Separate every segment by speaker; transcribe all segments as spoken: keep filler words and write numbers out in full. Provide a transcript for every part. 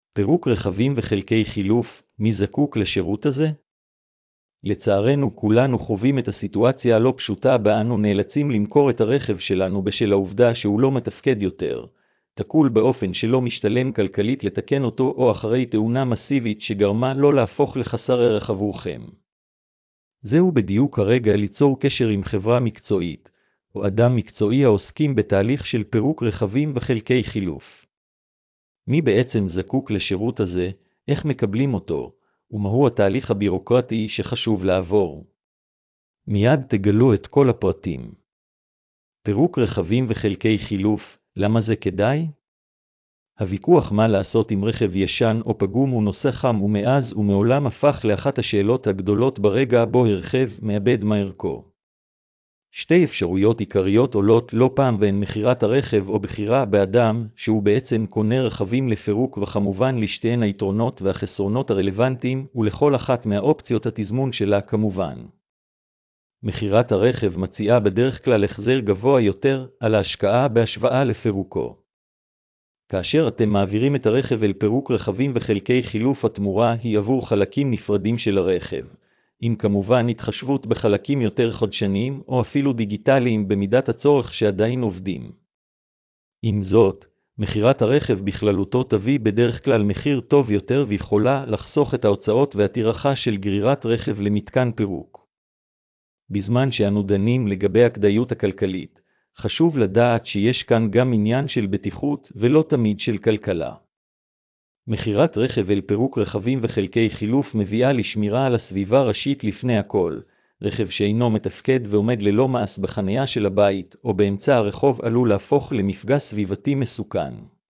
Speaker 1: פירוק רכבים וחלקי חילוף, מי זקוק לשירות הזה? לצערנו כולנו חווים את הסיטואציה הלא פשוטה בה אנו נאלצים למכור את הרכב שלנו בשל העובדה שהוא לא מתפקד יותר, תקול באופן שלא משתלם כלכלית לתקן אותו או אחרי תאונה מסיבית שגרמה לא להפוך לחסר ערך עבורכם. זהו בדיוק הרגע ליצור קשר עם חברה מקצועית, או אדם מקצועי העוסקים בתהליך של פירוק רכבים וחלקי חילוף. מי בעצם זקוק לשירות הזה, איך מקבלים אותו, ומהו התהליך הבירוקרטי שחשוב לעבור. מיד תגלו את כל הפרטים. פירוק רכבים וחלקי חילוף, למה זה כדאי? הוויכוח מה לעשות עם רכב ישן או פגום הוא נושא חם ומאז ומעולם הפך לאחת השאלות הגדולות ברגע בו הרכב מאבד מערכו. שתי אפשרויות עיקריות עולות לא פעם והן מחירת הרכב או בחירה באדם שהוא בעצם קונה רכבים לפירוק וכמובן לשתיהן היתרונות והחסרונות הרלוונטיים ולכל אחת מהאופציות התזמון שלה כמובן. מחירת הרכב מציעה בדרך כלל החזר גבוה יותר על ההשקעה בהשוואה לפירוקו. כאשר אתם מעבירים את הרכב אל פירוק רכבים וחלקי חילוף התמורה היא עבור חלקים נפרדים של הרכב. עם כמובן התחשבות בחלקים יותר חדשניים או אפילו דיגיטליים במידת הצורך שעדיין עובדים. עם זאת, מחירת הרכב בכללותו תביא בדרך כלל מחיר טוב יותר ויכולה לחסוך את ההוצאות והטרחה של גרירת רכב למתקן פירוק. בזמן שאנו דנים לגבי הכדאיות הכלכלית, חשוב לדעת שיש כאן גם עניין של בטיחות ולא תמיד של כלכלה. מחירת רכב אל פירוק רכבים וחלקי חילוף מביאה לשמירה על הסביבה ראשית לפני הכל. רכב שאינו מתפקד ועומד ללא מעש בחניה של הבית או באמצע הרחוב עלול להפוך למפגע סביבתי מסוכן.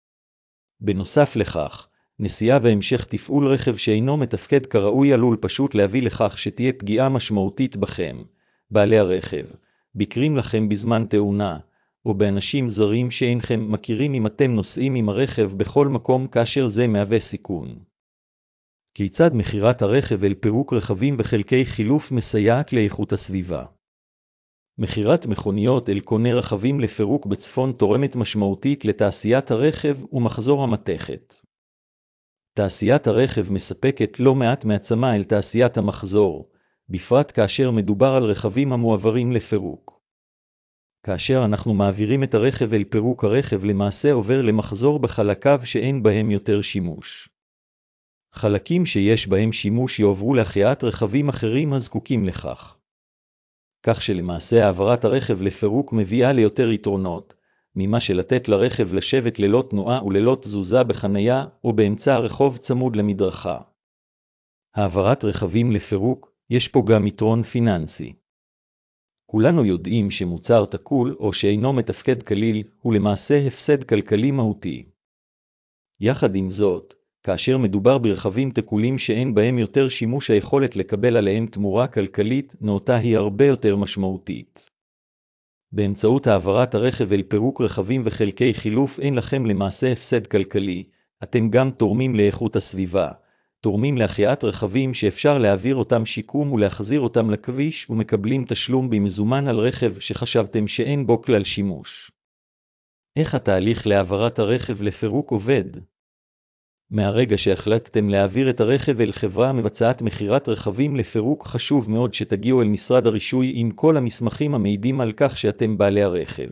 Speaker 1: בנוסף לכך, נסיעה והמשך תפעול רכב שאינו מתפקד כראוי עלול פשוט להביא לכך שתהיה פגיעה משמעותית בכם, בעלי הרכב, ביקרים לכם בזמן תאונה, או באנשים זרים שאינכם מכירים אם אתם נוסעים עם הרכב בכל מקום כאשר זה מהווה סיכון. כיצד מחירת הרכב אל פירוק רכבים וחלקי חילוף מסייעת לאיכות הסביבה? מחירת מכוניות אל קונה רכבים לפירוק בצפון תורמת משמעותית לתעשיית הרכב ומחזור המתכת. תעשיית הרכב מספקת לא מעט מעצמה אל תעשיית המחזור, בפרט כאשר מדובר על רכבים המועברים לפירוק. כאשר אנחנו מעבירים את הרכב אל פירוק הרכב למעשה עובר למחזור בחלקיו שאין בהם יותר שימוש. חלקים שיש בהם שימוש יועברו להחייאת רכבים אחרים הזקוקים לכך. כך שלמעשה העברת הרכב לפירוק מביאה ליותר יתרונות, ממה שלתת לרכב לשבת ללא תנועה וללא תזוזה בחנייה או באמצע הרחוב צמוד למדרכה. העברת רכבים לפירוק, יש פה גם יתרון פיננסי. כולנו יודעים שמוצר תקול או שאינו מתפקד כליל הוא למעשה הפסד כלכלי מהותי. יחד עם זאת, כאשר מדובר ברכבים תקולים שאין בהם יותר שימוש היכולת לקבל עליהם תמורה כלכלית נאותה היא הרבה יותר משמעותית. באמצעות העברת הרכב אל פירוק רכבים וחלקי חילוף אין לכם למעשה הפסד כלכלי, אתם גם תורמים לאיכות הסביבה. תורמים להחייאת רכבים שאפשר להעביר אותם שיקום ולהחזיר אותם לכביש ומקבלים תשלום במזומן על רכב שחשבתם שאין בו כלל שימוש. איך התהליך להעברת הרכב לפירוק עובד? מהרגע שהחלטתם להעביר את הרכב אל חברה המבצעת מחירת רכבים לפירוק חשוב מאוד שתגיעו אל משרד הרישוי עם כל המסמכים המעידים על כך שאתם בעלי הרכב.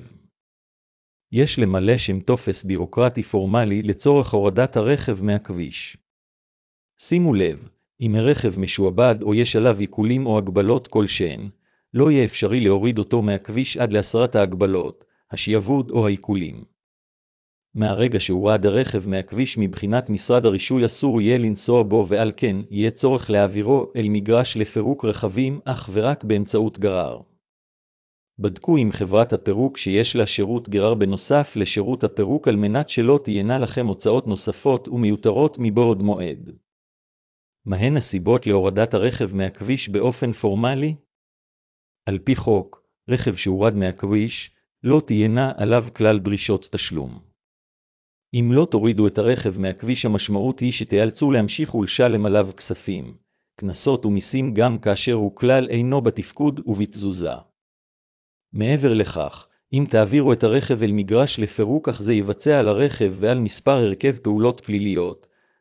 Speaker 1: יש למלא שם טופס בירוקרטי פורמלי לצורך הורדת הרכב מהכביש. שימו לב, אם הרכב משועבד או יש עליו עיקולים או הגבלות כלשהן, לא יהיה אפשרי להוריד אותו מהכביש עד להסרת ההגבלות, השעבוד או העיקולים. מהרגע שהורד הרכב מהכביש מבחינת משרד הרישוי אסור יהיה לנסוע בו ועל כן יהיה צורך להעבירו אל מגרש לפירוק רכבים אך ורק באמצעות גרר. בדקו עם חברת הפירוק שיש לה שירות גרר בנוסף לשירות הפירוק על מנת שלא תהיינה לכם הוצאות נוספות ומיותרות מבעוד מועד. מהן הסיבות להורדת הרכב מהכביש באופן פורמלי? על פי חוק, רכב שהורד מהכביש, לא תהיינה עליו כלל דרישות תשלום. אם לא תורידו את הרכב מהכביש המשמעות היא שתיאלצו להמשיך ולשלם עליו כספים, קנסות ומיסים גם כאשר הוא כלל אינו בתפקוד ובתזוזה. מעבר לכך, אם תעבירו את הרכב אל מגרש לפירוק אך זה יבצע על הרכב ועל מספר הרכב פעולות פליליות,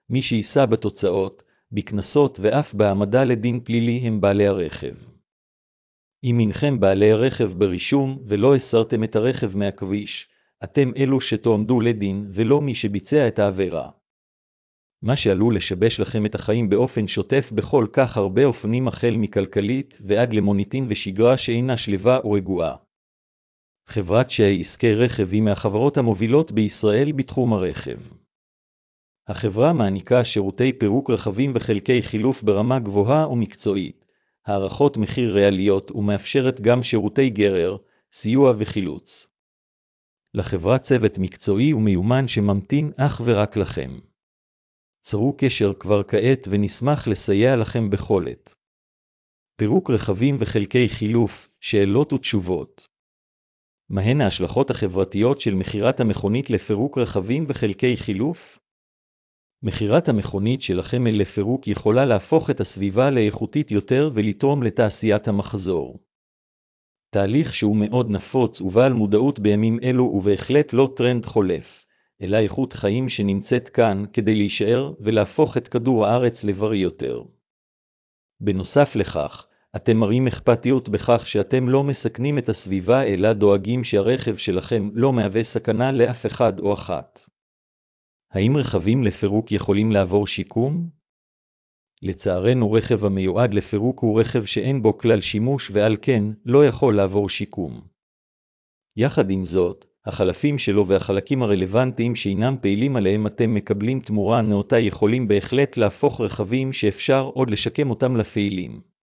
Speaker 1: מי שיישא בתוצאות, בקנסות ואף בהעמדה לדין פלילי הם בעלי הרכב. אם אינכם בעלי הרכב ברישום ולא הסרתם את הרכב מהכביש, אתם אלו שתועמדו לדין ולא מי שביצע את העבירה. מה שעלול לשבש לכם את החיים באופן שוטף בכל כך הרבה אופנים החל מכלכלית ועד למוניטין ושגרה שאינה שלווה ורגועה. חברת שי עסקי רכב היא מהחברות המובילות בישראל בתחום הרכב. החברה מעניקה שירותי פירוק רכבים וחלקי חילוף ברמה גבוהה ומקצועית, הערכות מחיר ריאליות ומאפשרת גם שירותי גרר, סיוע וחילוץ. לחברה צוות מקצועי ומיומן שממתין אך ורק לכם. צרו קשר כבר כעת ונשמח לסייע לכם בכל עת. פירוק רכבים וחלקי חילוף, שאלות ותשובות. מהן ההשלכות החברתיות של מכירת המכונית לפירוק רכבים וחלקי חילוף? מכירת המכונית שלכם לפירוק יכולה להפוך את הסביבה לאיכותית יותר ולתרום לתעשיית המחזור. תהליך שהוא מאוד נפוץ ובעל מודעות בימים אלו ובהחלט לא טרנד חולף, אלא איכות חיים שנמצאת כאן כדי להישאר ולהפוך את כדור הארץ לבריא יותר. בנוסף לכך, אתם מראים אכפתיות בכך שאתם לא מסכנים את הסביבה אלא דואגים שהרכב שלכם לא מהווה סכנה לאף אחד או אחת. האם רכבים לפירוק יכולים לעבור שיקום? לצערנו רכב המיועד לפירוק הוא רכב שאין בו כלל שימוש ועל כן לא יכול לעבור שיקום. יחד עם זאת, החלפים שלו והחלקים הרלוונטיים שאינם פעילים עליהם אתם מקבלים תמורה נאותה יכולים בהחלט להפוך רכבים שאפשר עוד לשקם אותם לפעילים.